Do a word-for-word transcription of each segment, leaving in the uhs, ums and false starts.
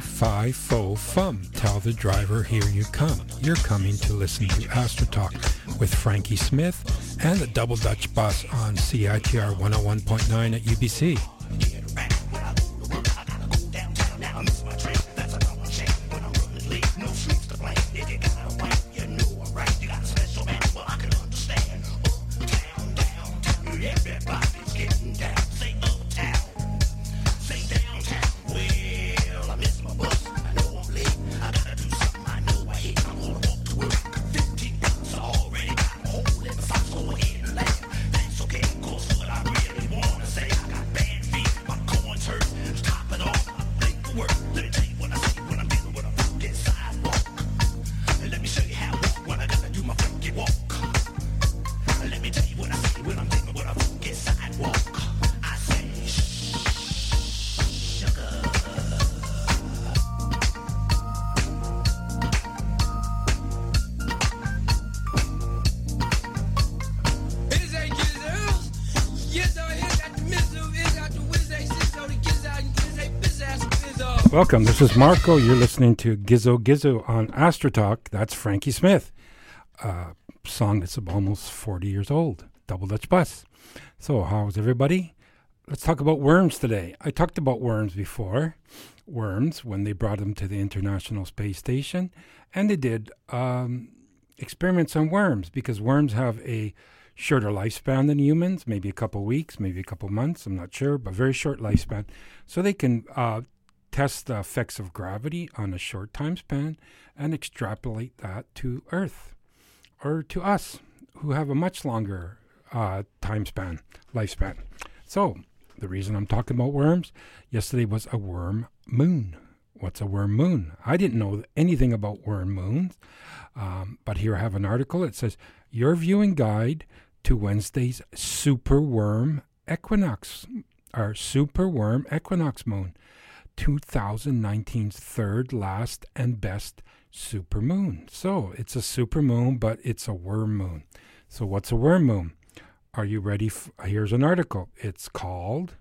Fi Fo Fum. Tell the driver, here you come. You're coming to listen to Astro Talk with Frankie Smith and the Double Dutch Bus on C I T R one oh one point nine at U B C. Welcome, this is Marco. You're listening to Gizzo Gizzo on Astro Talk. That's Frankie Smith, a song that's almost forty years old, Double Dutch Bus. So how's everybody? Let's talk about worms today. I talked about worms before. Worms, when they brought them to the International Space Station, and they did um, experiments on worms, because worms have a shorter lifespan than humans, maybe a couple weeks, maybe a couple months, I'm not sure, but very short lifespan. So they can uh, test the effects of gravity on a short time span and extrapolate that to Earth or to us, who have a much longer uh, time span, lifespan. So the reason I'm talking about worms, yesterday was a worm moon. What's a worm moon? I didn't know anything about worm moons, um, but here I have an article. It says, your viewing guide to Wednesday's superworm equinox, or superworm equinox moon, twenty nineteen's third, last, and best supermoon. So it's a supermoon, but it's a worm moon. So what's a worm moon? Are you ready? F- Here's an article. It's called,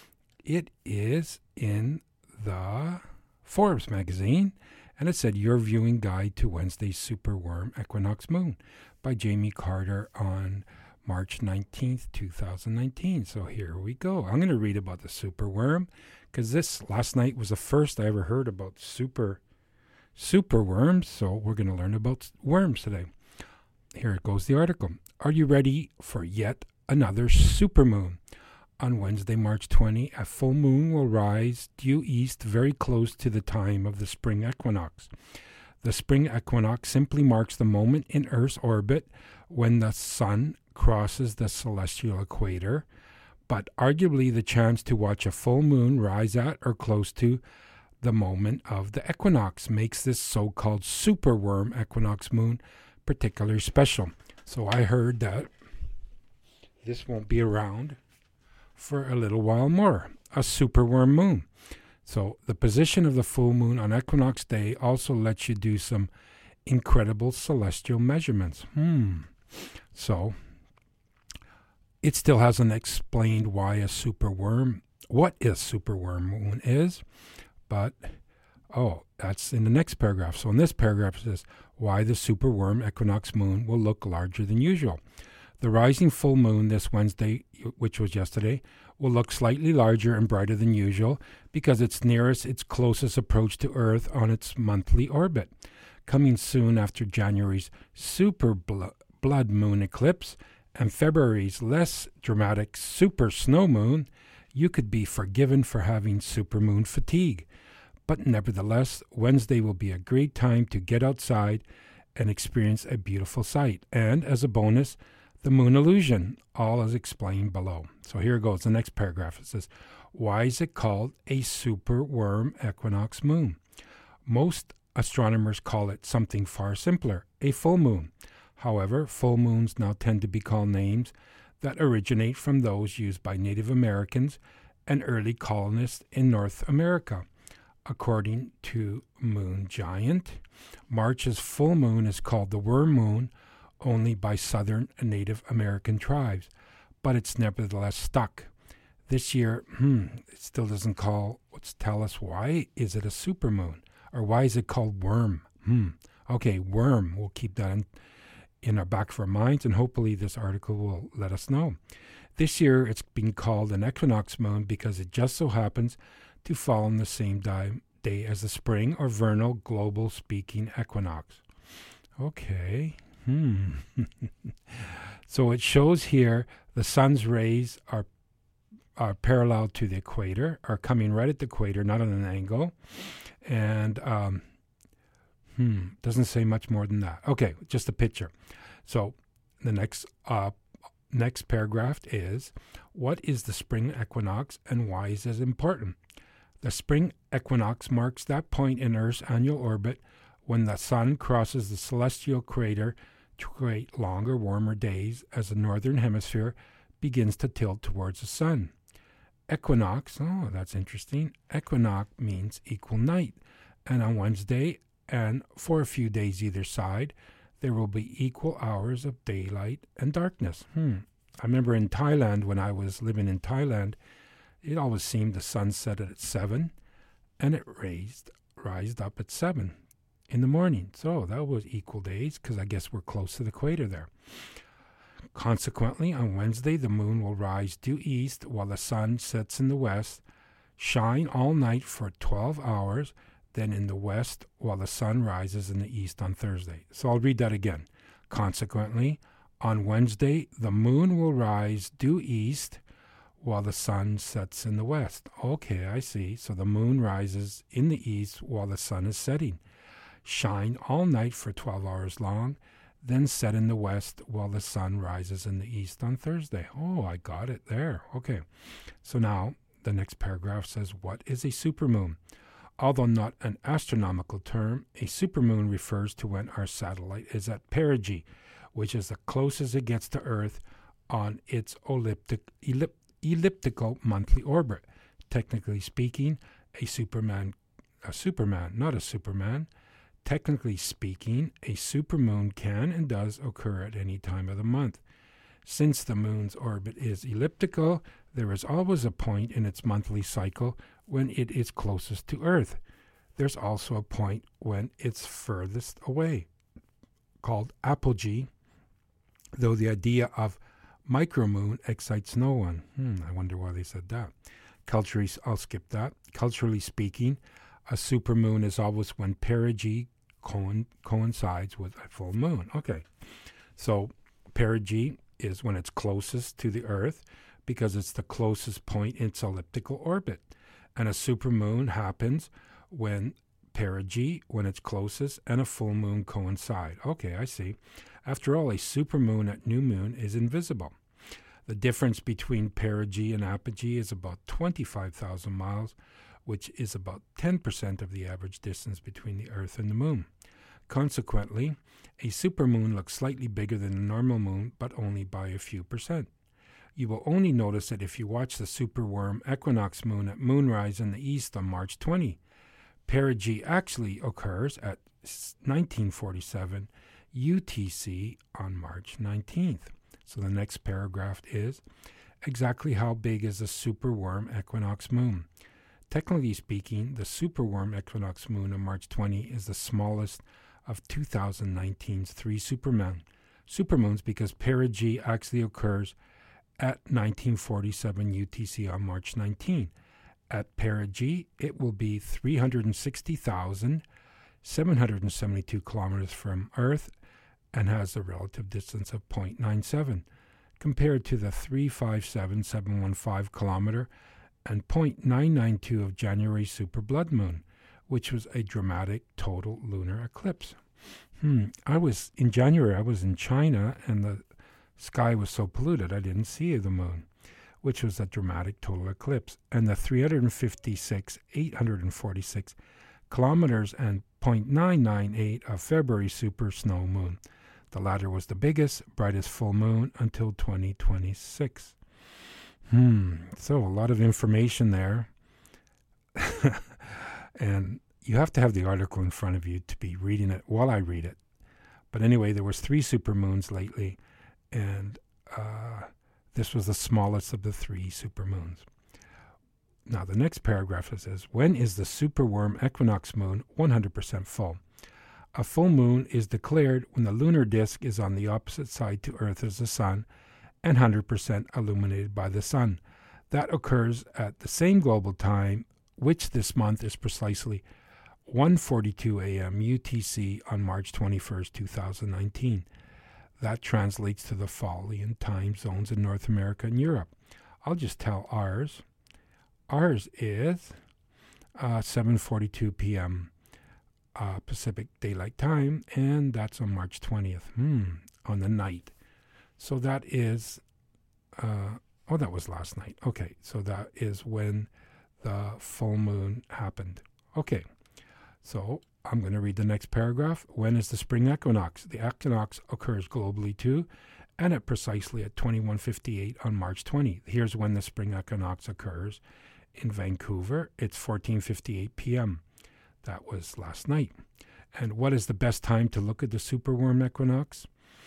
it is in the Forbes magazine, and it said, Your Viewing Guide to Wednesday's Superworm Equinox Moon by Jamie Carter on March nineteenth, twenty nineteen. So here we go. I'm going to read about the superworm, because this last night was the first I ever heard about super super worms, so we're going to learn about worms today. Here it goes, the article. Are you ready for yet another supermoon? On Wednesday, March twentieth, a full moon will rise due east very close to the time of the spring equinox. The spring equinox simply marks the moment in Earth's orbit when the sun crosses the celestial equator, but arguably the chance to watch a full moon rise at or close to the moment of the equinox makes this so-called superworm equinox moon particularly special. So I heard that this won't be around for a little while more, a superworm moon. So the position of the full moon on equinox day also lets you do some incredible celestial measurements. Hmm. So it still hasn't explained why a superworm, what a superworm moon is, but, oh, that's in the next paragraph. So in this paragraph it says, why the superworm equinox moon will look larger than usual. The rising full moon this Wednesday, which was yesterday, will look slightly larger and brighter than usual because it's nearest its closest approach to Earth on its monthly orbit. Coming soon after January's super bl- blood moon eclipse and February's less dramatic super snow moon, you could be forgiven for having supermoon fatigue. But nevertheless, Wednesday will be a great time to get outside and experience a beautiful sight. And as a bonus, the moon illusion, all is explained below. So here goes, the next paragraph. It says, why is it called a superworm equinox moon? Most astronomers call it something far simpler, a full moon. However, full moons now tend to be called names that originate from those used by Native Americans and early colonists in North America. According to Moon Giant, March's full moon is called the worm moon only by southern Native American tribes, but it's nevertheless stuck. This year, hmm, it still doesn't call, let's tell us why is it a supermoon? Or why is it called worm? Hmm. Okay, worm. We'll keep that in, in our back of our minds, and hopefully this article will let us know. This year, it's been called an equinox moon because it just so happens to fall on the same di- day as the spring or vernal global speaking equinox. Okay. Hmm. So it shows here the sun's rays are are parallel to the equator, are coming right at the equator, not on an angle. And um, hmm, doesn't say much more than that. Okay, just a picture. So the next uh, next paragraph is, what is the spring equinox and why is it important? The spring equinox marks that point in Earth's annual orbit when the sun crosses the celestial equator to create longer, warmer days as the northern hemisphere begins to tilt towards the sun. Equinox, oh, that's interesting. Equinox means equal night. And on Wednesday, and for a few days either side, there will be equal hours of daylight and darkness. Hmm. I remember in Thailand, when I was living in Thailand, it always seemed the sun set at seven, and it raised, rised up at seven in the morning. So that was equal days, because I guess we're close to the equator there. Consequently, on Wednesday, the moon will rise due east while the sun sets in the west, shine all night for twelve hours, then in the west while the sun rises in the east on Thursday. So I'll read that again. Consequently, on Wednesday, the moon will rise due east while the sun sets in the west. Okay, I see. So the moon rises in the east while the sun is setting. Shine all night for twelve hours long, then set in the west while the sun rises in the east on Thursday. Oh, I got it there. Okay. So now the next paragraph says, what is a supermoon? Although not an astronomical term, a supermoon refers to when our satellite is at perigee, which is the closest it gets to Earth on its elliptic, ellip, elliptical monthly orbit. Technically speaking, a superman, a superman, not a superman. Technically speaking, a supermoon can and does occur at any time of the month. Since the moon's orbit is elliptical, there is always a point in its monthly cycle when it is closest to Earth. There's also a point when it's furthest away, called apogee, though the idea of micromoon excites no one. Hmm, I wonder why they said that. Culturally, I'll skip that. Culturally speaking, a supermoon is always when perigee co- coincides with a full moon. Okay, so perigee is when it's closest to the Earth because it's the closest point in its elliptical orbit. And a supermoon happens when perigee, when it's closest, and a full moon coincide. Okay, I see. After all, a supermoon at new moon is invisible. The difference between perigee and apogee is about twenty-five thousand miles, which is about ten percent of the average distance between the Earth and the Moon. Consequently, a supermoon looks slightly bigger than a normal moon, but only by a few percent. You will only notice it if you watch the superworm equinox moon at moonrise in the east on March twentieth. Perigee actually occurs at nineteen forty-seven U T C on March nineteenth. So the next paragraph is, exactly how big is the superworm equinox moon? Technically speaking, the superworm equinox moon on March twentieth is the smallest of two thousand nineteen's three supermoon, supermoons because perigee actually occurs at nineteen forty-seven U T C on March nineteenth. At perigee, it will be three hundred sixty thousand seven hundred seventy-two kilometers from Earth and has a relative distance of zero point nine seven, compared to the three hundred fifty-seven thousand seven hundred fifteen kilometer and zero point nine nine two of January's super blood moon, which was a dramatic total lunar eclipse. Hmm. I was, in January, I was in China, and the sky was so polluted I didn't see the moon, which was a dramatic total eclipse. And the three hundred fifty-six thousand eight hundred forty-six kilometers and zero point nine nine eight of February super snow moon. The latter was the biggest, brightest full moon until twenty twenty-six. Hmm, so a lot of information there. And you have to have the article in front of you to be reading it while I read it. But anyway, there was three supermoons lately, and uh, this was the smallest of the three supermoons. Now, the next paragraph says, when is the superworm equinox moon one hundred percent full? A full moon is declared when the lunar disk is on the opposite side to Earth as the sun and one hundred percent illuminated by the sun. That occurs at the same global time, which this month is precisely one forty-two a.m. U T C on March twenty-first, two thousand nineteen. That translates to the following time zones in North America and Europe. I'll just tell ours. Ours is uh, seven forty-two p.m. Uh, Pacific Daylight Time, and that's on March twentieth, hmm, on the night. So that is, uh, oh, that was last night. Okay, so that is when the full moon happened. Okay, so I'm going to read the next paragraph. When is the spring equinox? The equinox occurs globally too, and at precisely at twenty-one fifty-eight on March twentieth. Here's when the spring equinox occurs. In Vancouver, it's fourteen fifty-eight p.m. That was last night. And what is the best time to look at the superworm equinox?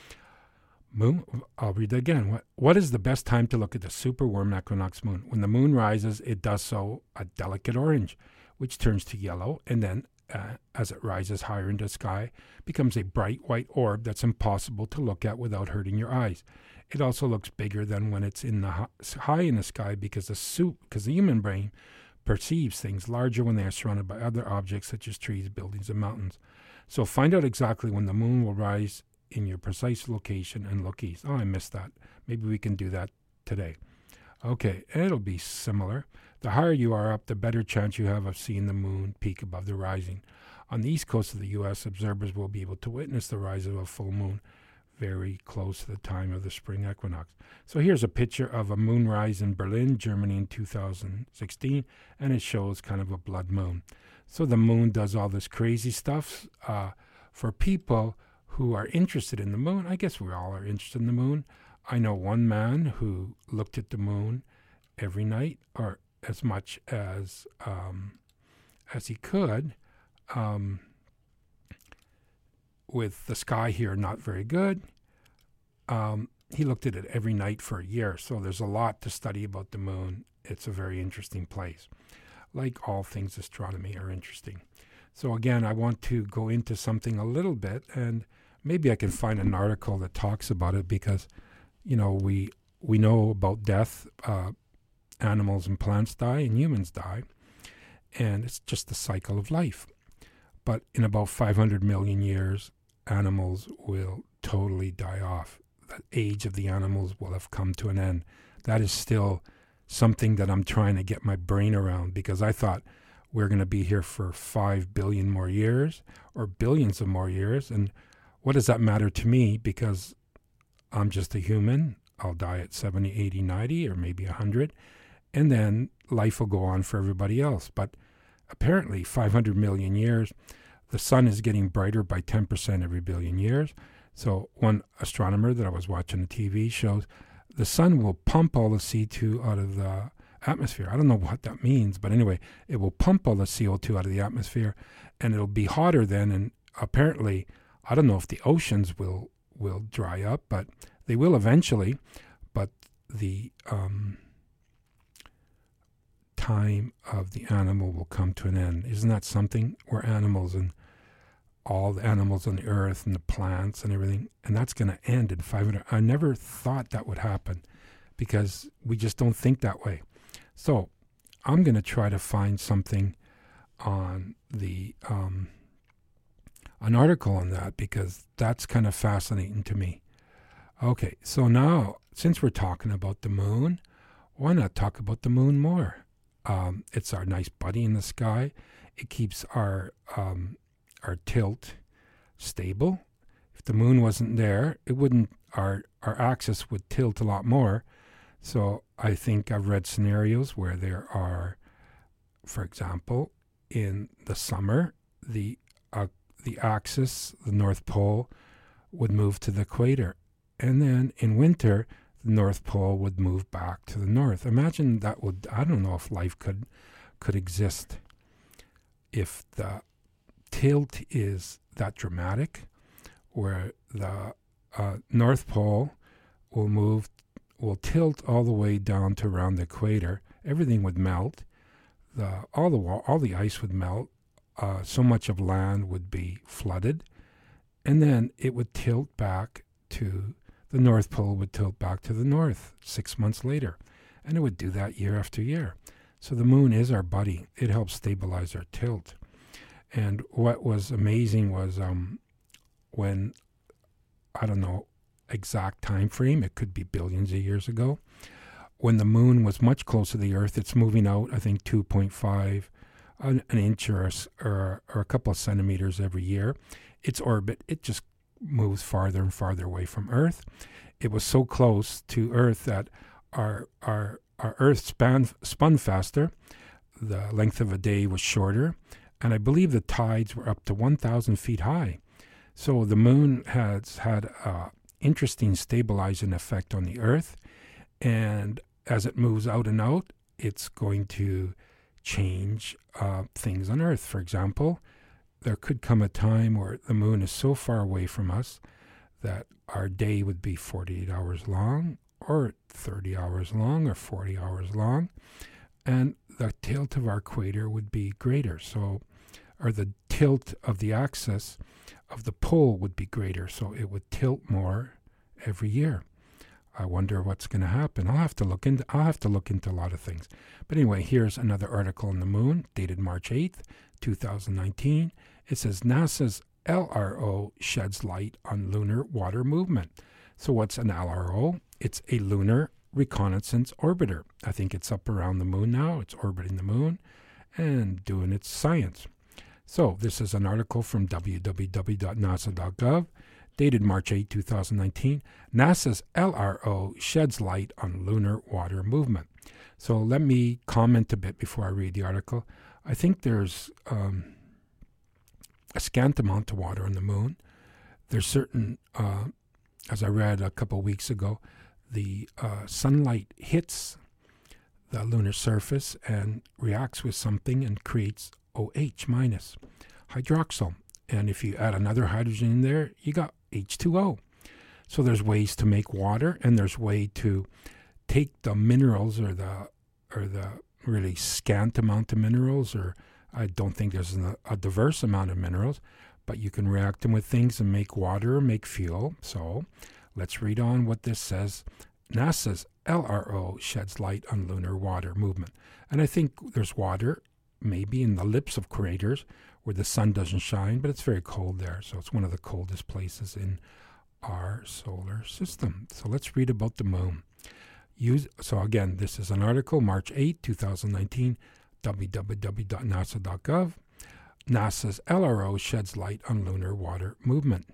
Moon, I'll read that again. What, what is the best time to look at the superworm equinox moon? When the moon rises, it does so a delicate orange, which turns to yellow, and then, uh, as it rises higher into the sky, becomes a bright white orb that's impossible to look at without hurting your eyes. It also looks bigger than when it's in the high in the sky because the soup, because the human brain perceives things larger when they are surrounded by other objects such as trees, buildings, and mountains. So find out exactly when the moon will rise in your precise location and look east. Oh, I missed that. Maybe we can do that today. Okay, it'll be similar. The higher you are up, the better chance you have of seeing the moon peak above the rising. On the east coast of the U S, observers will be able to witness the rise of a full moon very close to the time of the spring equinox. So here's a picture of a moonrise in Berlin, Germany in two thousand sixteen, and it shows kind of a blood moon. So the moon does all this crazy stuff. Uh, for people who are interested in the moon, I guess we all are interested in the moon. I know one man who looked at the moon every night, or as much as um, as he could. Um, with the sky here not very good, um, he looked at it every night for a year. So there's a lot to study about the moon. It's a very interesting place. Like all things astronomy are interesting. So again, I want to go into something a little bit, and maybe I can find an article that talks about it because, you know, we we know about death. Uh, animals and plants die and humans die. And it's just the cycle of life. But in about five hundred million years, animals will totally die off. The age of the animals will have come to an end. That is still something that I'm trying to get my brain around, because I thought we're going to be here for five billion more years or billions of more years. And what does that matter to me? Because I'm just a human. I'll die at seventy, eighty, ninety, or maybe one hundred. And then life will go on for everybody else. But apparently, five hundred million years, the sun is getting brighter by ten percent every billion years. So one astronomer that I was watching on T V shows the sun will pump all the C two out of the atmosphere. I don't know what that means, but anyway, it will pump all the C O two out of the atmosphere, and it'll be hotter then. And apparently, I don't know if the oceans will will dry up, but they will eventually. But the um, time of the animal will come to an end. Isn't that something? We're animals, and all the animals on the earth and the plants and everything, and that's going to end in five hundred. I never thought that would happen because we just don't think that way. So I'm going to try to find something on the um, an article on that, because that's kind of fascinating to me. Okay, so now since we're talking about the moon, why not talk about the moon more? Um, it's our nice buddy in the sky. It keeps our um, our tilt stable. If the moon wasn't there, it wouldn't. Our our axis would tilt a lot more. So I think I've read scenarios where there are, for example, in the summer, the uh, the axis, the North Pole, would move to the equator, and then in winter, the North Pole would move back to the north. Imagine that would. I don't know if life could could exist if the tilt is that dramatic, where the uh, North Pole will move, will tilt all the way down to around the equator. Everything would melt, the all the wa- all the ice would melt. Uh, so much of land would be flooded, and then it would tilt back to the North Pole would tilt back to the north six months later, and it would do that year after year. So the moon is our buddy. It helps stabilize our tilt. And what was amazing was um, when, I don't know, exact time frame, it could be billions of years ago, when the moon was much closer to the Earth, it's moving out, I think, two point five, an, an inch or a, or, or a couple of centimeters every year. Its orbit, it just moves farther and farther away from Earth. It was so close to Earth that our our our Earth span, spun faster. The length of a day was shorter, and I believe the tides were up to one thousand feet high. So the moon has had an interesting stabilizing effect on the Earth, and as it moves out and out, it's going to change uh, things on Earth. For example, there could come a time where the moon is so far away from us that our day would be forty-eight hours long, or thirty hours long, or forty hours long, and the tilt of our equator would be greater. So, or the tilt of the axis of the pole would be greater, so it would tilt more every year. I wonder what's going to happen. I'll have to look into. I'll have to look into a lot of things. But anyway, here's another article on the moon, dated March eighth, two thousand nineteen. It says NASA's L R O sheds light on lunar water movement. So what's an L R O? It's a lunar reconnaissance orbiter. I think it's up around the moon now. It's orbiting the moon and doing its science. So this is an article from w w w dot nasa dot gov, dated March eighth, two thousand nineteen. NASA's L R O sheds light on lunar water movement. So let me comment a bit before I read the article. I think there's um, a scant amount of water on the moon. There's certain, uh, as I read a couple of weeks ago, the uh, sunlight hits the lunar surface and reacts with something and creates OH minus, hydroxyl. And if you add another hydrogen in there, you got H two O. So there's ways to make water, and there's way to take the minerals or the or the really scant amount of minerals, or I don't think there's a, a diverse amount of minerals, but you can react them with things and make water or make fuel. So let's read on what this says. NASA's L R O sheds light on lunar water movement. And I think there's water maybe in the lips of craters where the sun doesn't shine, but it's very cold there. So it's one of the coldest places in our solar system. So let's read about the moon. Use, so again, this is an article, March eighth, two thousand nineteen, w w w dot nasa dot gov. NASA's L R O sheds light on lunar water movement.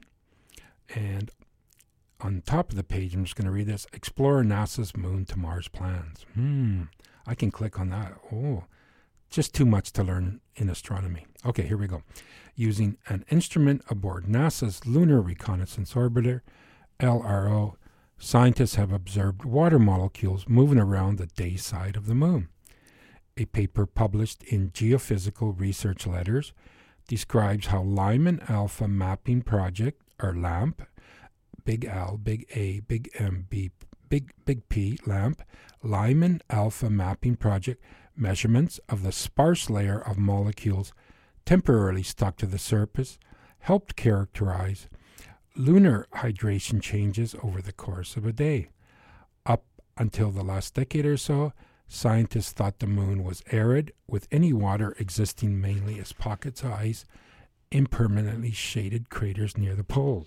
And on top of the page, I'm just going to read this. Explore NASA's moon to Mars plans. Hmm, I can click on that. Oh, just too much to learn in astronomy. Okay, here we go. Using an instrument aboard NASA's Lunar Reconnaissance Orbiter, L R O, scientists have observed water molecules moving around the day side of the moon. A paper published in Geophysical Research Letters describes how Lyman Alpha Mapping Project, or LAMP, big L, big A, big M, B, big, big P, LAMP, Lyman Alpha Mapping Project, measurements of the sparse layer of molecules temporarily stuck to the surface helped characterize lunar hydration changes over the course of a day. Up until the last decade or so, scientists thought the moon was arid, with any water existing mainly as pockets of ice in permanently shaded craters near the poles.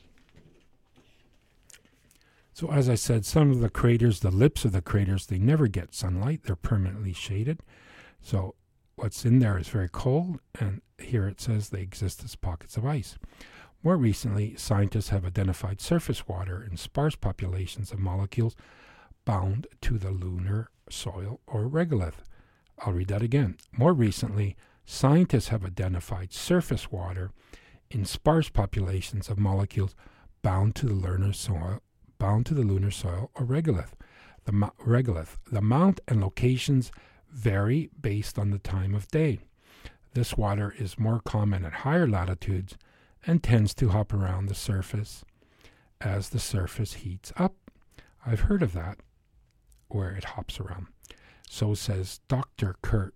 So as I said, some of the craters, the lips of the craters, they never get sunlight. They're permanently shaded. So what's in there is very cold, and here it says they exist as pockets of ice. More recently, scientists have identified surface water in sparse populations of molecules bound to the lunar soil or regolith. I'll read that again. More recently, scientists have identified surface water in sparse populations of molecules bound to the lunar soil, bound to the lunar soil or regolith. The mo- regolith. The amount and locations vary based on the time of day. This water is more common at higher latitudes and tends to hop around the surface as the surface heats up. I've heard of that, where it hops around. So says Doctor Kurt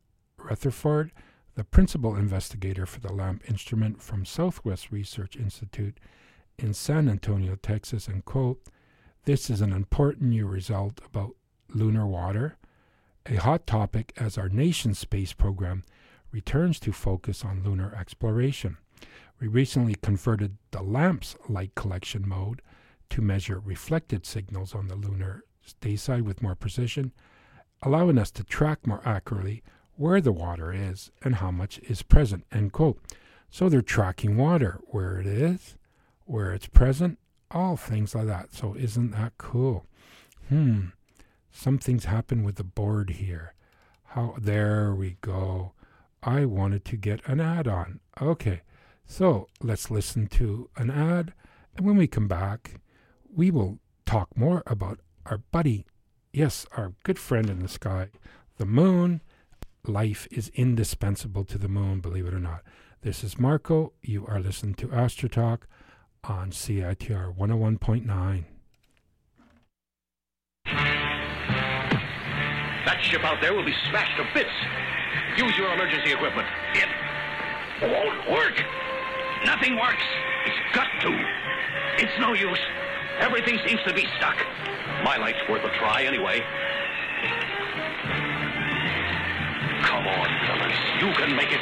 Rutherford, the principal investigator for the LAMP instrument from Southwest Research Institute in San Antonio, Texas, and quote, "This is an important new result about lunar water, a hot topic as our nation's space program returns to focus on lunar exploration. We recently converted the LAMP's light collection mode to measure reflected signals on the lunar day side with more precision, allowing us to track more accurately where the water is and how much is present," end quote. So they're tracking water, where it is, where it's present, all things like that. So isn't that cool? Hmm. Something's happened with the board here. How? There we go. I wanted to get an ad on. Okay. So let's listen to an ad. And when we come back, we will talk more about our buddy, yes, our good friend in the sky, the moon. Life is indispensable to the moon, believe it or not. This is Marco. You are listening to Astro Talk on C I T R one oh one point nine. That ship out there will be smashed to bits. Use your emergency equipment. It won't work. Nothing works. It's got to. It's no use. Everything seems to be stuck. My light's worth a try anyway. Come on, fellas. You can make it.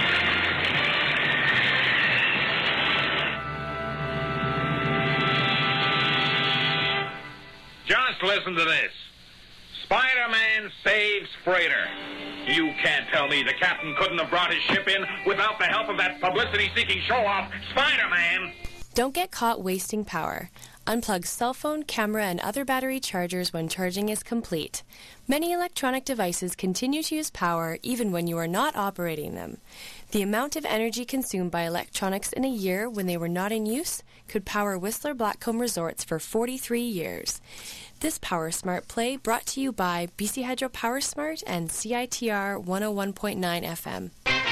Just listen to this. Spider-Man saves freighter. You can't tell me the captain couldn't have brought his ship in without the help of that publicity-seeking show-off, Spider-Man. Don't get caught wasting power. Unplug cell phone, camera, and other battery chargers when charging is complete. Many electronic devices continue to use power even when you are not operating them. The amount of energy consumed by electronics in a year when they were not in use could power Whistler Blackcomb Resorts for forty-three years. This Power Smart play brought to you by B C Hydro Power Smart and C I T R one oh one point nine F M.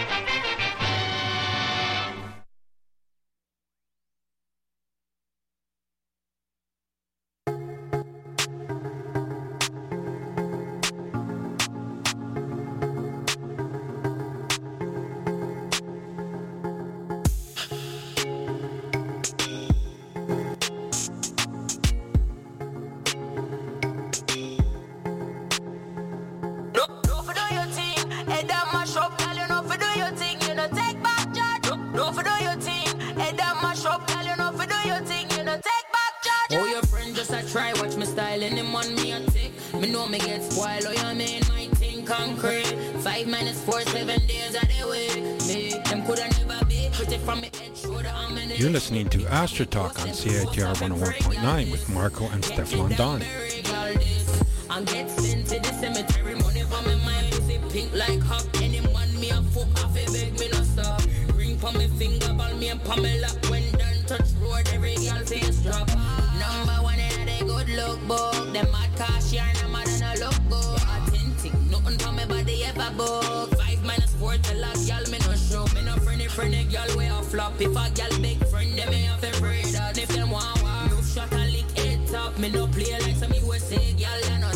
You're listening to Astro Talk on C I T R one oh one point nine with Marco and Stefan Don. And get sent to the cemetery, money for me mind, see pink like hop. Anyone me a fuck off, it beg me no stop. Ring for me finger, ball me and Pamela. When done touch road, every girl face drop. Number one in a good look book. Them mad cash yarn, I'm mad and a look good. Authentic, nothing for me body ever book. Five minus four till a girl me no show. Me no friendly, friendly girl way a flop. If a girl big friend, them me have a afraid that. If them want war, no shot and lick it top. Me no play like some U S A girl.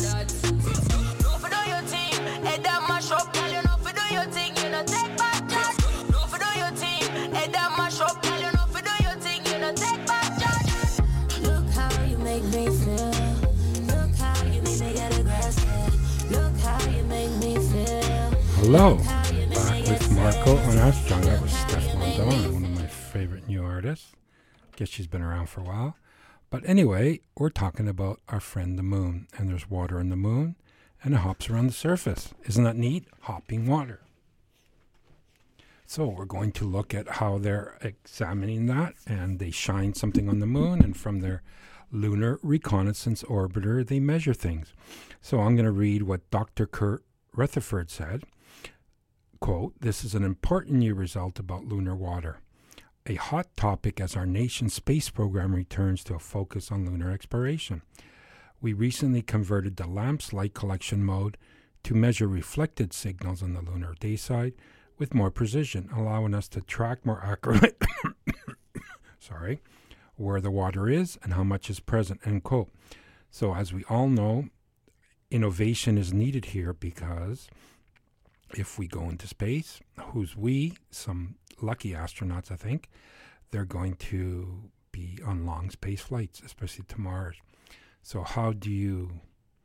Hello, back with Marco on Astro. That was Stefan Don, one of my favorite new artists. Guess she's been around for a while. But anyway, we're talking about our friend the moon. And there's water in the moon, and it hops around the surface. Isn't that neat? Hopping water. So we're going to look at how they're examining that. And they shine something on the moon, and from their lunar reconnaissance orbiter, they measure things. So I'm going to read what Doctor Kurt Rutherford said. Quote, "This is an important new result about lunar water, a hot topic as our nation's space program returns to a focus on lunar exploration. We recently converted the LAMP's light collection mode to measure reflected signals on the lunar day side with more precision, allowing us to track more accurately sorry, where the water is and how much is present," end quote. So as we all know, innovation is needed here because if we go into space, who's we? Some lucky astronauts, I think. They're going to be on long space flights, especially to Mars. So how do you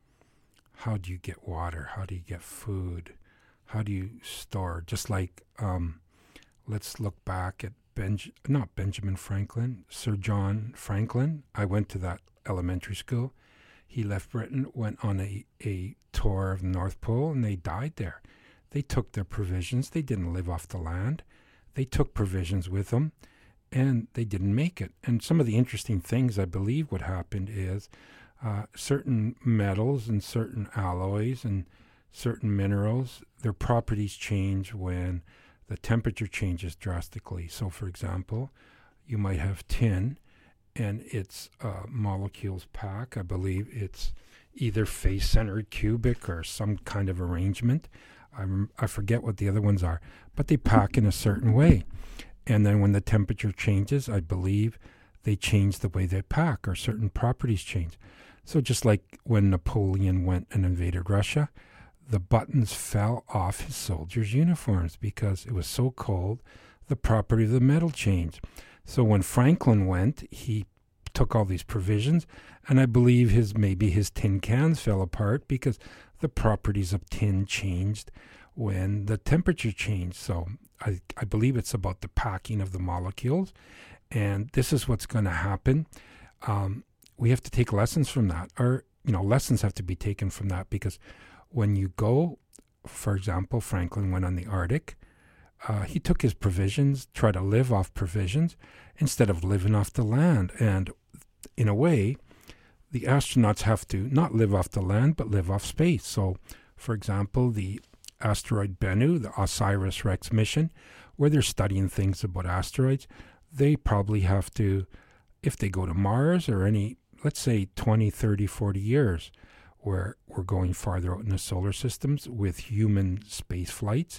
how do you get water? How do you get food? How do you store? Just like um, let's look back at Benj not Benjamin Franklin, Sir John Franklin. I went to that elementary school. He left Britain, went on a, a tour of the North Pole, and they died there. They took their provisions. They didn't live off the land. They took provisions with them, and they didn't make it. And some of the interesting things, I believe, what happened is uh, certain metals and certain alloys and certain minerals, their properties change when the temperature changes drastically. So, for example, you might have tin, and its uh, molecules pack, I believe it's either face-centered cubic or some kind of arrangement. I, rem- I forget what the other ones are, but they pack in a certain way. And then when the temperature changes, I believe they change the way they pack, or certain properties change. So just like when Napoleon went and invaded Russia, the buttons fell off his soldiers' uniforms because it was so cold, the property of the metal changed. So when Franklin went, he took all these provisions, and I believe his maybe his tin cans fell apart because the properties of tin changed when the temperature changed. So I, I believe it's about the packing of the molecules, and this is what's going to happen. Um, we have to take lessons from that, or you know, lessons have to be taken from that, because when you go, for example, Franklin went on the Arctic. Uh, he took his provisions, tried to live off provisions instead of living off the land. And in a way, the astronauts have to not live off the land, but live off space. So, for example, the asteroid Bennu, the OSIRIS-REx mission, where they're studying things about asteroids, they probably have to, if they go to Mars or any, let's say twenty, thirty, forty years, where we're going farther out in the solar systems with human space flights,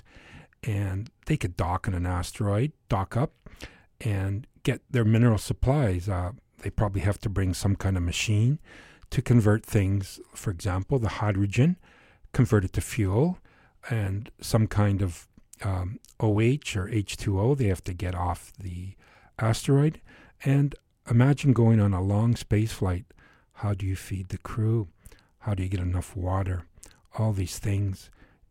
and they could dock on an asteroid, dock up, and get their mineral supplies. Uh, they probably have to bring some kind of machine to convert things, for example, the hydrogen, convert it to fuel, and some kind of um, O H or H two O they have to get off the asteroid. And imagine going on a long space flight. How do you feed the crew? How do you get enough water? All these things.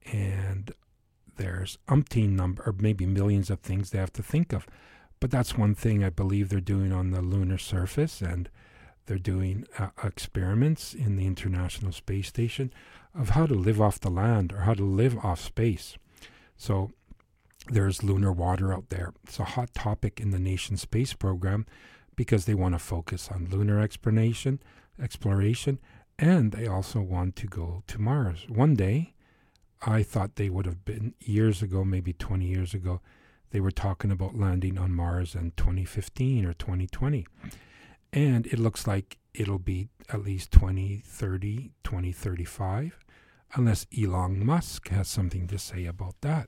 And there's umpteen number, or maybe millions of things they have to think of. But that's one thing I believe they're doing on the lunar surface, and they're doing uh, experiments in the International Space Station of how to live off the land, or how to live off space. So there's lunar water out there. It's a hot topic in the nation's space program because they want to focus on lunar exploration, exploration, and they also want to go to Mars. One day, I thought they would have been years ago, maybe twenty years ago, they were talking about landing on Mars in twenty fifteen or twenty twenty. And it looks like it'll be at least twenty thirty, twenty thirty-five, unless Elon Musk has something to say about that.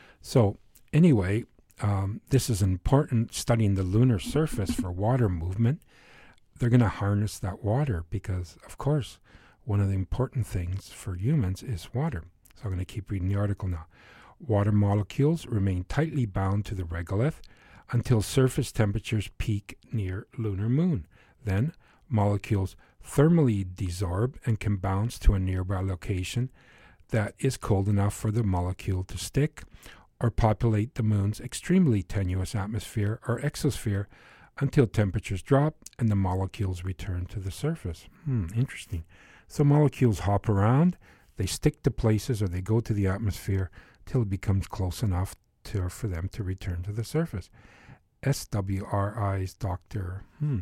So anyway, um, this is important, studying the lunar surface for water movement. They're going to harness that water because, of course, one of the important things for humans is water. So I'm going to keep reading the article now. Water molecules remain tightly bound to the regolith until surface temperatures peak near lunar moon. Then molecules thermally desorb and can bounce to a nearby location that is cold enough for the molecule to stick, or populate the moon's extremely tenuous atmosphere or exosphere until temperatures drop and the molecules return to the surface. Hmm, interesting. So molecules hop around, they stick to places, or they go to the atmosphere till it becomes close enough to, for them to return to the surface. S W R I's Doctor Hmm.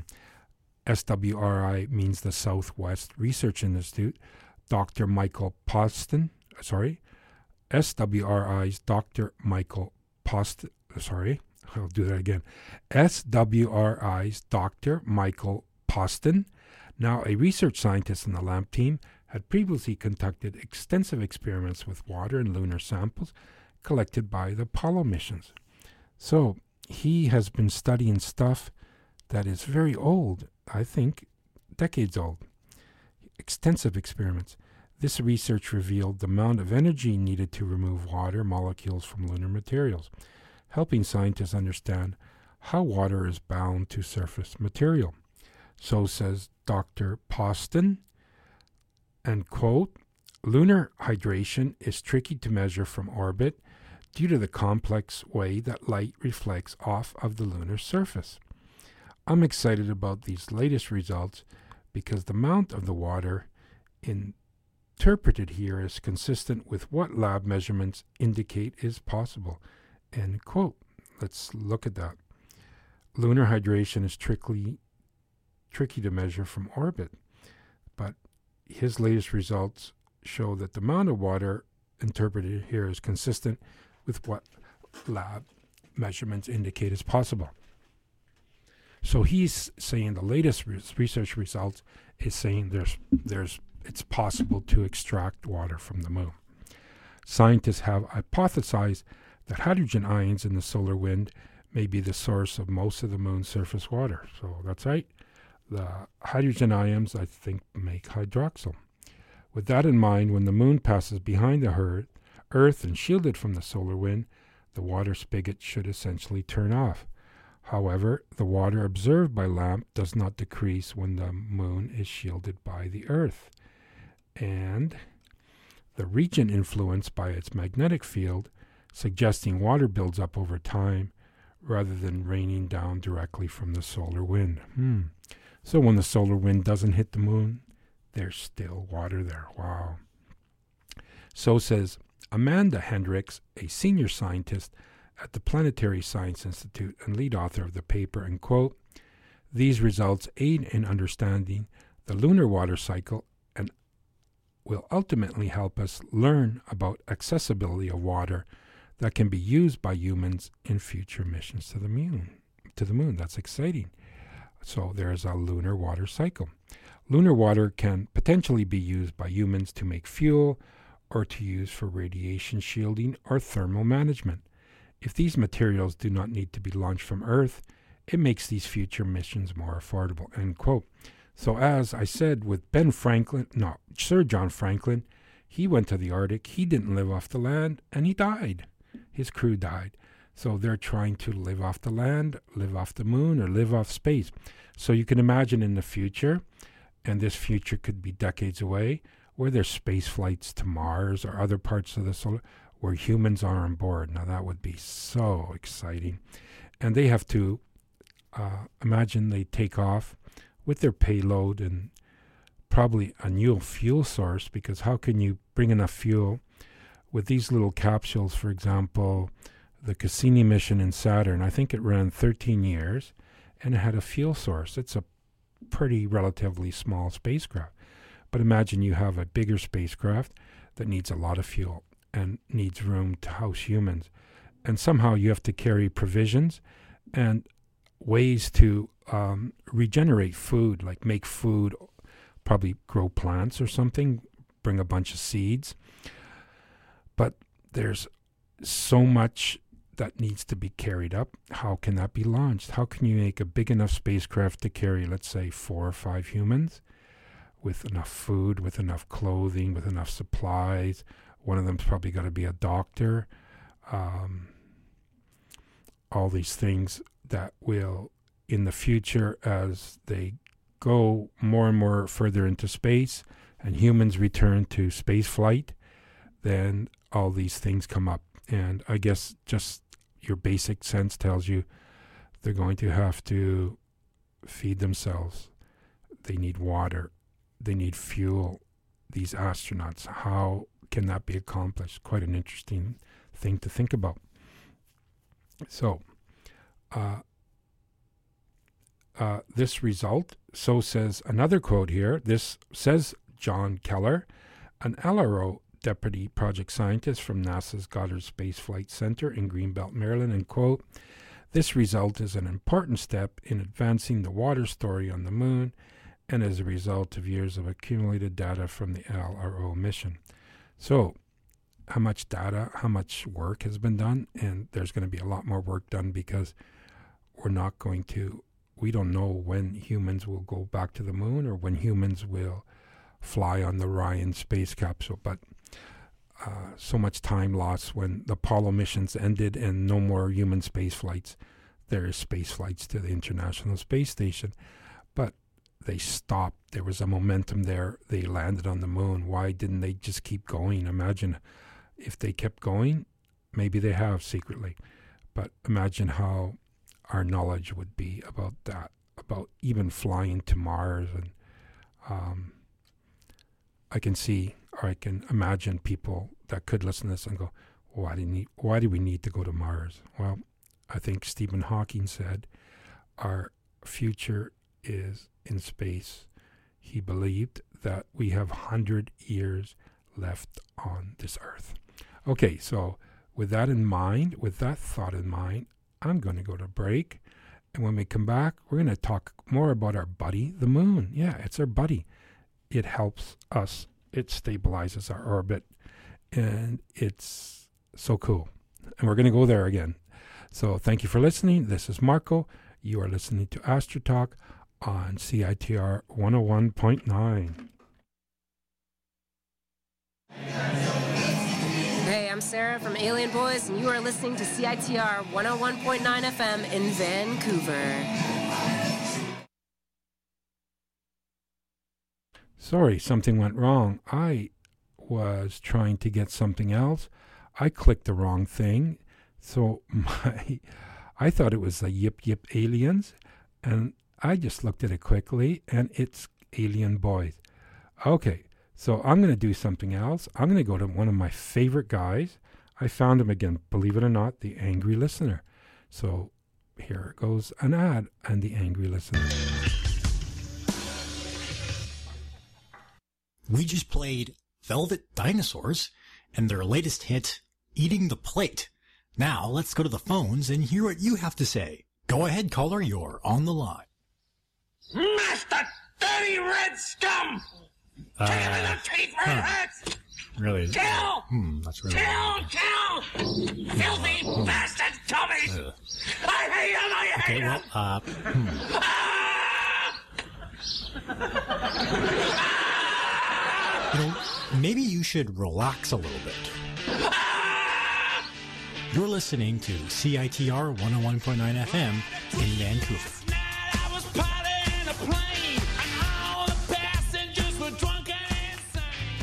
S W R I means the Southwest Research Institute. Doctor Michael Poston, sorry, S W R I's Doctor Michael Poston, sorry, I'll do that again. S W R I's Doctor Michael Poston, now a research scientist in the LAMP team, had previously conducted extensive experiments with water and lunar samples collected by the Apollo missions. So he has been studying stuff that is very old, I think decades old. Extensive experiments. This research revealed the amount of energy needed to remove water molecules from lunar materials, helping scientists understand how water is bound to surface material. So says Doctor Poston, and quote, lunar hydration is tricky to measure from orbit due to the complex way that light reflects off of the lunar surface. I'm excited about these latest results because the amount of the water interpreted here is consistent with what lab measurements indicate is possible. End quote. Let's look at that. Lunar hydration is tricky, tricky to measure from orbit, but his latest results show that the amount of water interpreted here is consistent with what lab measurements indicate is possible. So he's saying the latest re- research results is saying there's there's it's possible to extract water from the moon. Scientists have hypothesized that hydrogen ions in the solar wind may be the source of most of the moon's surface water. So that's right. The hydrogen ions, I think, make hydroxyl. With that in mind, when the moon passes behind the Earth and shielded from the solar wind, the water spigot should essentially turn off. However, the water observed by LAMP does not decrease when the moon is shielded by the Earth. And the region influenced by its magnetic field, suggesting water builds up over time rather than raining down directly from the solar wind. Hmm. So when the solar wind doesn't hit the moon, there's still water there. Wow. So says Amanda Hendricks, a senior scientist at the Planetary Science Institute and lead author of the paper, and quote, these results aid in understanding the lunar water cycle and will ultimately help us learn about accessibility of water that can be used by humans in future missions to the moon. To the moon. That's exciting. So there's a lunar water cycle. Lunar water can potentially be used by humans to make fuel or to use for radiation shielding or thermal management. If these materials do not need to be launched from Earth, it makes these future missions more affordable, end quote. So as I said with Ben Franklin, no, Sir John Franklin, he went to the Arctic, he didn't live off the land, and he died. His crew died. So they're trying to live off the land, live off the moon, or live off space. So you can imagine in the future, and this future could be decades away, where there's space flights to Mars or other parts of the solar, where humans are on board. Now that would be so exciting. And they have to, uh, imagine they take off with their payload and probably a new fuel source, because how can you bring enough fuel with these little capsules? For example, the Cassini mission in Saturn, I think it ran thirteen years, and it had a fuel source. It's a pretty relatively small spacecraft. But imagine you have a bigger spacecraft that needs a lot of fuel and needs room to house humans. And somehow you have to carry provisions and ways to um, regenerate food, like make food, probably grow plants or something, bring a bunch of seeds. But there's so much that needs to be carried up. How can that be launched? How can you make a big enough spacecraft to carry, let's say, four or five humans with enough food, with enough clothing, with enough supplies? One of them's probably got to be a doctor. Um, all these things that will, in the future, as they go more and more further into space and humans return to space flight, then all these things come up. And I guess just your basic sense tells you they're going to have to feed themselves. They need water. They need fuel. These astronauts, how can that be accomplished? Quite an interesting thing to think about. So, uh, uh, this result, so says another quote here, this says John Keller, an L R O deputy project scientist from NASA's Goddard Space Flight Center in Greenbelt, Maryland, and quote, this result is an important step in advancing the water story on the moon and as a result of years of accumulated data from the L R O mission. So how much data, how much work has been done, and there's going to be a lot more work done because we're not going to, we don't know when humans will go back to the moon or when humans will fly on the Orion space capsule, but uh, so much time lost when the Apollo missions ended and no more human space flights. There is space flights to the International Space Station, but they stopped. There was a momentum there. They landed on the moon. Why didn't they just keep going? Imagine if they kept going. Maybe they have secretly, but imagine how our knowledge would be about that, about even flying to Mars. And um, I can see, or I can imagine people that could listen to this and go, why do, you need, why do we need to go to Mars? Well, I think Stephen Hawking said our future is in space. He believed that we have one hundred years left on this earth. Okay, so with that in mind, with that thought in mind, I'm going to go to break. And when we come back, we're going to talk more about our buddy, the moon. Yeah, it's our buddy. It helps us. It stabilizes our orbit. And it's so cool. And we're going to go there again. So thank you for listening. This is Marco. You are listening to Astro Talk on C I T R one oh one point nine. Hey, I'm Sarah from Alien Boys, and you are listening to C I T R one oh one point nine F M in Vancouver. Sorry, something went wrong. I was trying to get something else. I clicked the wrong thing. So my, I thought it was the Yip Yip Aliens, and I just looked at it quickly, and it's Alien Boys. Okay, so I'm going to do something else. I'm going to go to one of my favorite guys. I found him again, believe it or not, the Angry Listener. So here goes an ad and the Angry Listener. We just played Velvet Dinosaurs and their latest hit, Eating the Plate. Now let's go to the phones and hear what you have to say. Go ahead, caller, you're on the line. Master dirty red scum! Uh, Take him in the teeth where it hurts! Really? Kill! Hmm, that's really... Kill! Kill! Filthy Hmm. bastard Tommy! Ugh. I hate him! I hate Okay, him! well, uh, hmm. Ah! You know, maybe you should relax a little bit. You're listening to C I T R one oh one point nine F M in Vancouver. I was piloting a plane, and all the passengers were drunk and insane.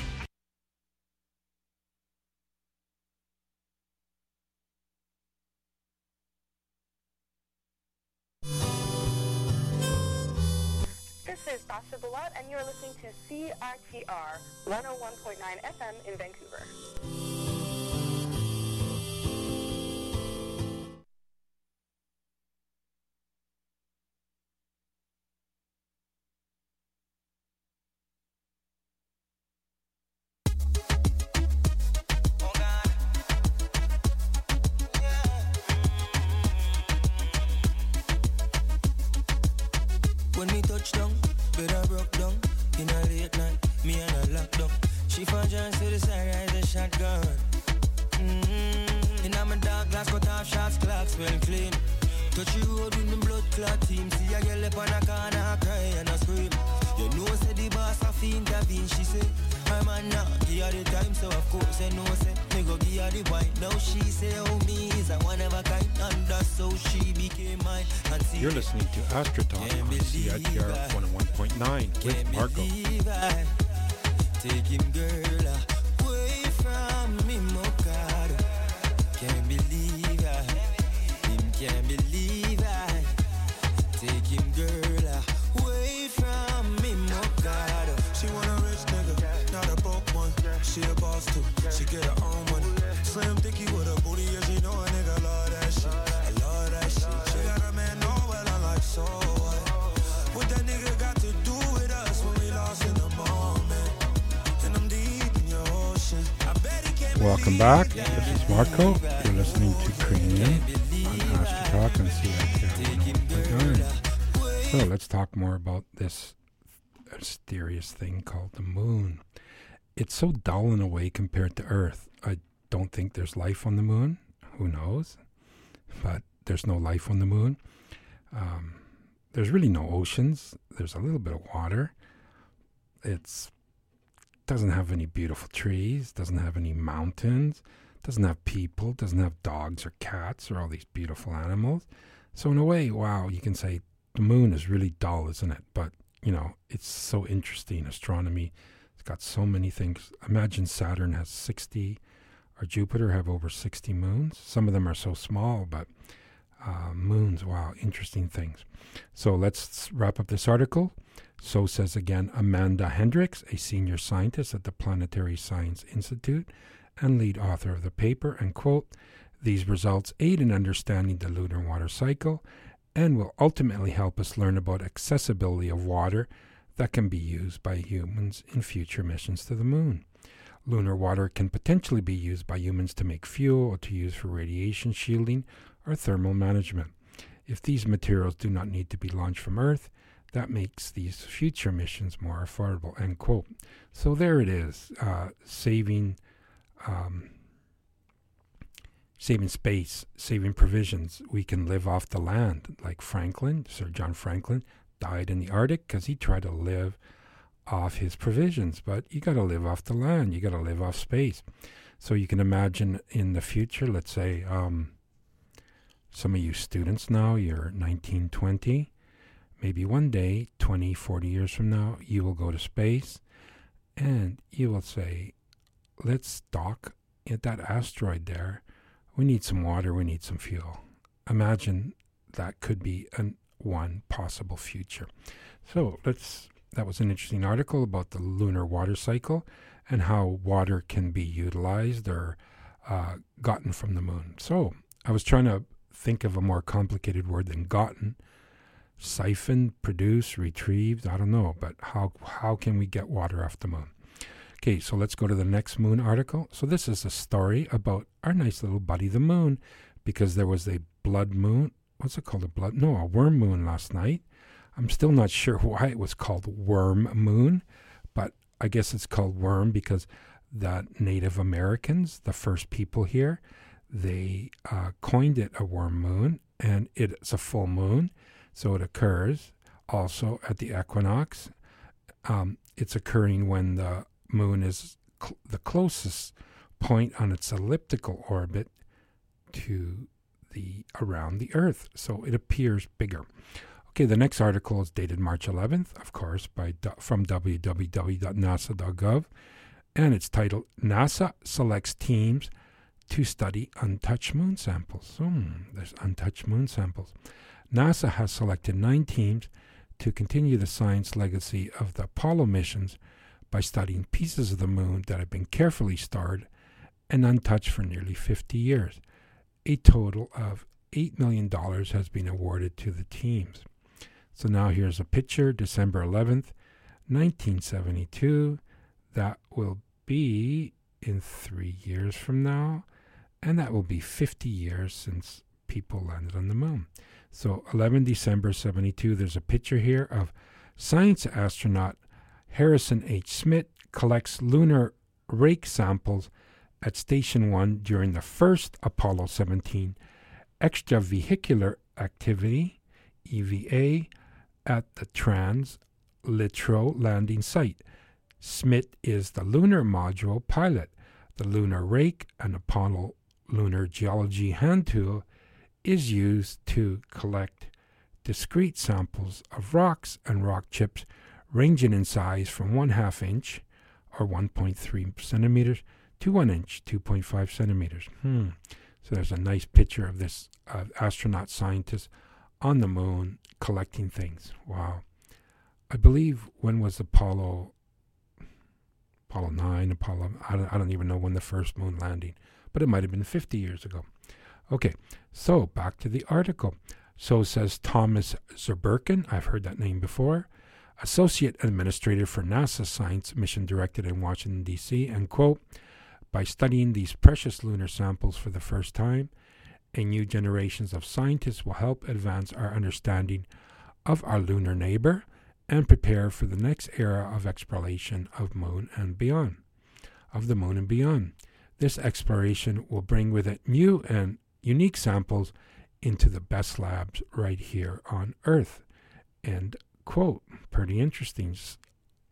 This is Sasha Bilal, and you're listening to C I T R one oh one point nine F M in Vancouver. When me touch down, bed I broke down. In a late night, me and her locked up. She found Johns to the side, rise a shotgun. Mm-hmm. In a my dark glass, cut off shots, clocks well clean. Touch the road with me blood clot team. See a girl up on a corner, I cry and I scream. You know, say the boss have to intervene. She say, I'm a now, give her the time, so of course I know, say, me go give her the wine. Now she say, oh, me is a one of a kind, and that's how she became mine. And see, You're listening to Astro Talk on C I T R one oh one point nine with Marco. Take him, girl, away from me, God. Can't believe I, him can't believe I. Take him, girl, away from me, God. She want a rich nigga, not a broke one. She a boss too, she get her own money. Slim thicky with a booty, yeah, she know a nigga love that shit. I love that shit. She got a man, know well, I'm like, so what? What that nigga got to do with us when we lost in the moment? And I'm deep in your ocean. I bet he can't. Welcome back. This is Marco. You're listening to Cranium on Astro Talk on C I T R one oh one point nine. So let's talk more about this mysterious thing called the moon. It's so dull in a way compared to Earth. I don't think there's life on the moon. Who knows? But there's no life on the moon. Um, there's really no oceans. There's a little bit of water. It's doesn't have any beautiful trees, doesn't have any mountains, doesn't have people, doesn't have dogs or cats or all these beautiful animals. So in a way, wow, you can say the moon is really dull, isn't it? But, you know, it's so interesting. Astronomy, it's got so many things. Imagine Saturn has sixty, or Jupiter have over sixty moons. Some of them are so small, but uh, moons, wow, interesting things. So let's wrap up this article. So says again Amanda Hendricks, a senior scientist at the Planetary Science Institute and lead author of the paper, and quote, "These results aid in understanding the lunar water cycle and will ultimately help us learn about accessibility of water that can be used by humans in future missions to the moon. Lunar water can potentially be used by humans to make fuel or to use for radiation shielding or thermal management. If these materials do not need to be launched from Earth, that makes these future missions more affordable," end quote. So there it is, uh, saving um, saving space, saving provisions. We can live off the land, like Franklin, Sir John Franklin, died in the Arctic because he tried to live off his provisions. But you got to live off the land. You got to live off space. So you can imagine in the future, let's say um, some of you students now, you're nineteen, twenty, maybe one day, twenty, forty years from now, you will go to space and you will say, let's dock at that asteroid there. We need some water, we need some fuel. Imagine that could be an one possible future. So let's, that was an interesting article about the lunar water cycle and how water can be utilized or uh, gotten from the moon. So I was trying to think of a more complicated word than gotten. Siphoned, produced, retrieved, I don't know, but how how can we get water off the moon? Okay, so let's go to the next moon article. So this is a story about our nice little buddy, the moon, because there was a blood moon. What's it called? A blood? No, a worm moon last night. I'm still not sure why it was called worm moon, but I guess it's called worm because the Native Americans, the first people here, they uh, coined it a worm moon, and it's a full moon, so it occurs also at the equinox. Um, it's occurring when the moon is cl- the closest point on its elliptical orbit to the around the Earth, so it appears bigger. Okay, the next article is dated March eleventh, of course, by from w w w dot nasa dot gov, and it's titled "NASA Selects Teams to Study Untouched Moon Samples." Hmm, there's untouched moon samples. NASA has selected nine teams to continue the science legacy of the Apollo missions by studying pieces of the moon that have been carefully stored and untouched for nearly fifty years. A total of eight million dollars has been awarded to the teams. So now here's a picture, December eleventh, nineteen seventy-two. That will be in three years from now, and that will be fifty years since people landed on the moon. So eleven December seventy-two, there's a picture here of science astronaut Harrison H. Smith collects lunar rake samples at Station one during the first Apollo seventeen extravehicular activity, E V A, at the Trans-Littrow landing site. Smith is the lunar module pilot. The lunar rake, an Apollo lunar geology hand tool, is used to collect discrete samples of rocks and rock chips ranging in size from one half inch or one point three centimeters to one inch, two point five centimeters. Hmm. So there's a nice picture of this uh, astronaut scientist on the moon collecting things. Wow. I believe, when was Apollo, Apollo nine, Apollo, I don't, I don't even know when the first moon landing, but it might have been fifty years ago. Okay, so back to the article. So says Thomas Zurbuchen, I've heard that name before, Associate Administrator for NASA Science Mission Director in Washington, D C, and quote, "By studying these precious lunar samples for the first time, a new generations of scientists will help advance our understanding of our lunar neighbor and prepare for the next era of exploration of moon and beyond, of the moon and beyond. This exploration will bring with it new and unique samples into the best labs right here on Earth." End quote. Pretty interesting.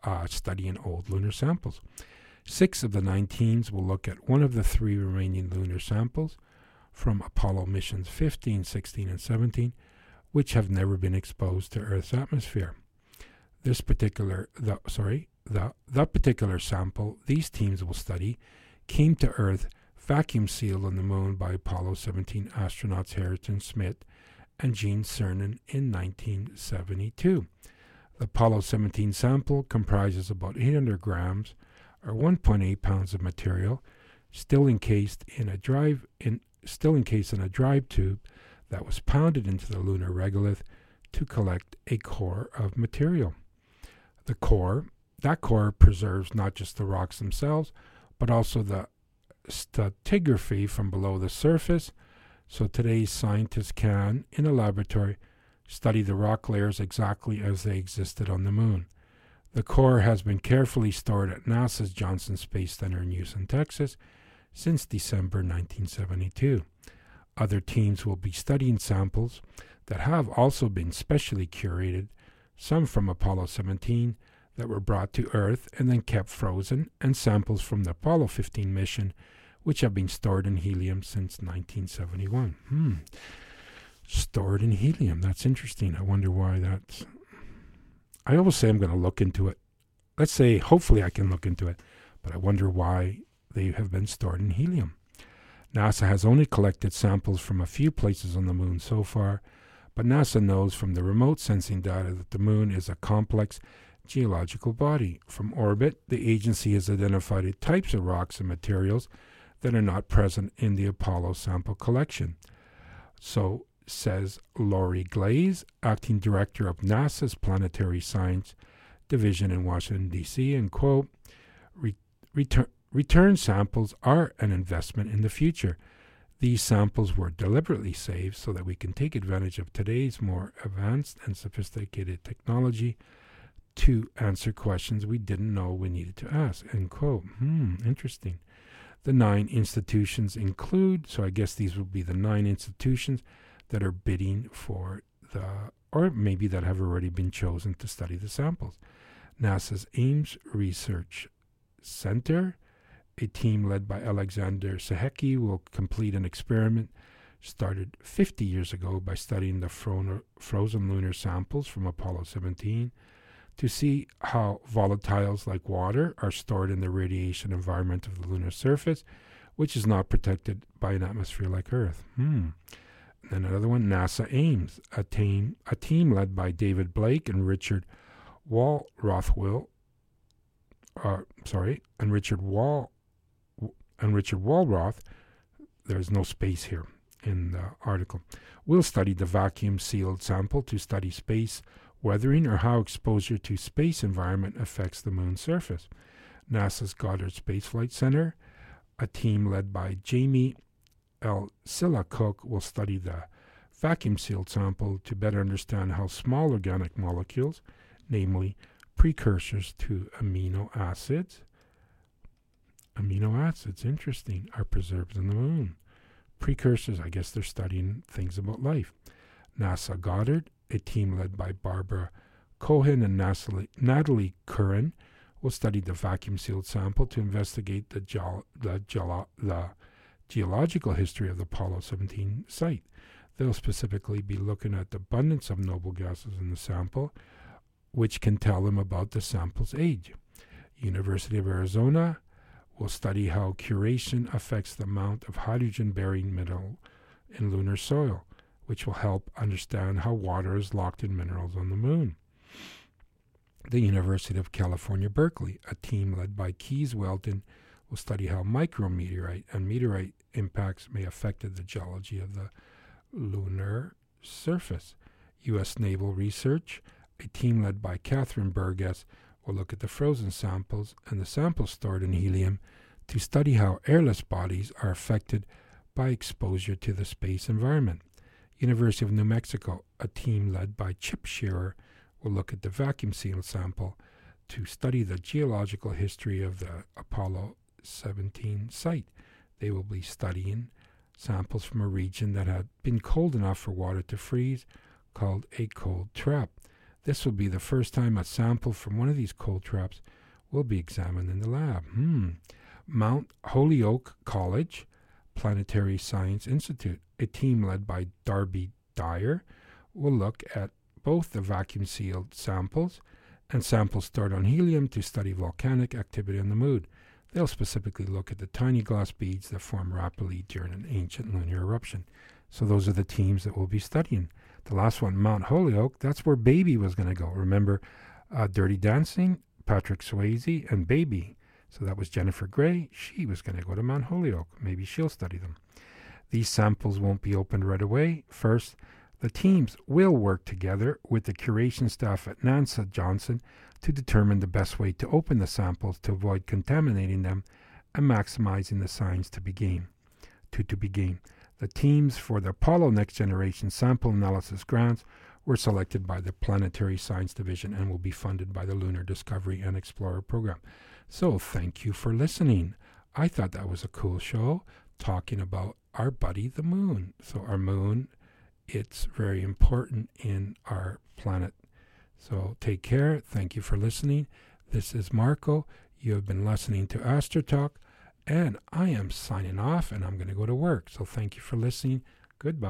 uh, studying old lunar samples. Six of the nine teams will look at one of the three remaining lunar samples from Apollo missions fifteen, sixteen, and seventeen, which have never been exposed to Earth's atmosphere. This particular, the, sorry, the, the particular sample these teams will study came to Earth vacuum sealed on the moon by Apollo seventeen astronauts Harrison Smith and Gene Cernan in nineteen seventy-two. The Apollo seventeen sample comprises about eight hundred grams, or one point eight pounds of material, still encased in a drive in still encased in a drive tube that was pounded into the lunar regolith to collect a core of material. The core, that core preserves not just the rocks themselves, but also the stratigraphy from below the surface, so today's scientists can, in a laboratory, study the rock layers exactly as they existed on the moon. The core has been carefully stored at NASA's Johnson Space Center in Houston, Texas, since December nineteen seventy-two. Other teams will be studying samples that have also been specially curated, some from Apollo seventeen that were brought to Earth and then kept frozen, and samples from the Apollo fifteen mission, which have been stored in helium since nineteen seventy-one. Hmm. Stored in helium. That's interesting. I wonder why that's... I always say I'm going to look into it. Let's say, hopefully I can look into it, but I wonder why they have been stored in helium. NASA has only collected samples from a few places on the moon so far, but NASA knows from the remote sensing data that the moon is a complex geological body. From orbit, the agency has identified types of rocks and materials that are not present in the Apollo sample collection. So, says Laurie Glaze, acting director of NASA's Planetary Science Division in Washington, D C, and quote, return, return samples are an investment in the future. These samples were deliberately saved so that we can take advantage of today's more advanced and sophisticated technology to answer questions we didn't know we needed to ask, end quote. Hmm, interesting. The nine institutions include, so I guess these will be the nine institutions that are bidding for the, or maybe that have already been chosen to study the samples. NASA's Ames Research Center, a team led by Alexander Sehecki, will complete an experiment started fifty years ago by studying the fro- frozen lunar samples from Apollo seventeen to see how volatiles like water are stored in the radiation environment of the lunar surface, which is not protected by an atmosphere like Earth. Hmm. Then another one, NASA Ames, a team, a team led by David Blake and Richard Walrothwill, uh, sorry, and Richard Wall, and Richard Walroth. There's no space here in the article. Will study the vacuum-sealed sample to study space weathering or how exposure to space environment affects the moon's surface. NASA's Goddard Space Flight Center, a team led by Jamie L. Silla Cook, will study the vacuum-sealed sample to better understand how small organic molecules, namely precursors to amino acids, amino acids, interesting, are preserved in the moon. Precursors, I guess they're studying things about life. NASA Goddard, a team led by Barbara Cohen and Natalie Curran, will study the vacuum-sealed sample to investigate the, ge- the, ge- the geological history of the Apollo seventeen site. They'll specifically be looking at the abundance of noble gases in the sample, which can tell them about the sample's age. University of Arizona will study how curation affects the amount of hydrogen-bearing mineral in lunar soil, which will help understand how water is locked in minerals on the moon. The University of California, Berkeley, a team led by Keys Welton, will study how micrometeorite and meteorite impacts may affect the geology of the lunar surface. U S Naval Research, a team led by Catherine Burgess, will look at the frozen samples and the samples stored in helium to study how airless bodies are affected by exposure to the space environment. University of New Mexico, a team led by Chip Shearer, will look at the vacuum-sealed sample to study the geological history of the Apollo seventeen site. They will be studying samples from a region that had been cold enough for water to freeze, called a cold trap. This will be the first time a sample from one of these cold traps will be examined in the lab. Hmm. Mount Holyoke College Planetary Science Institute, a team led by Darby Dyer, will look at both the vacuum-sealed samples and samples stored on helium to study volcanic activity on the moon. They'll specifically look at the tiny glass beads that form rapidly during an ancient lunar eruption. So those are the teams that we'll be studying. The last one, Mount Holyoke, that's where Baby was going to go. Remember uh, Dirty Dancing, Patrick Swayze, and Baby. So that was Jennifer Grey. She was going to go to Mount Holyoke. Maybe she'll study them. These samples won't be opened right away. First, the teams will work together with the curation staff at NASA Johnson to determine the best way to open the samples to avoid contaminating them and maximizing the science to be gained. To, to be gained. The teams for the Apollo Next Generation Sample Analysis Grants were selected by the Planetary Science Division and will be funded by the Lunar Discovery and Explorer Program. So thank you for listening. I thought that was a cool show talking about our buddy the moon. So our moon, it's very important in our planet. So take care. Thank you for listening. This is Marco. You have been listening to Astrotalk, and I am signing off, and I'm going to go to work. So thank you for listening. Goodbye.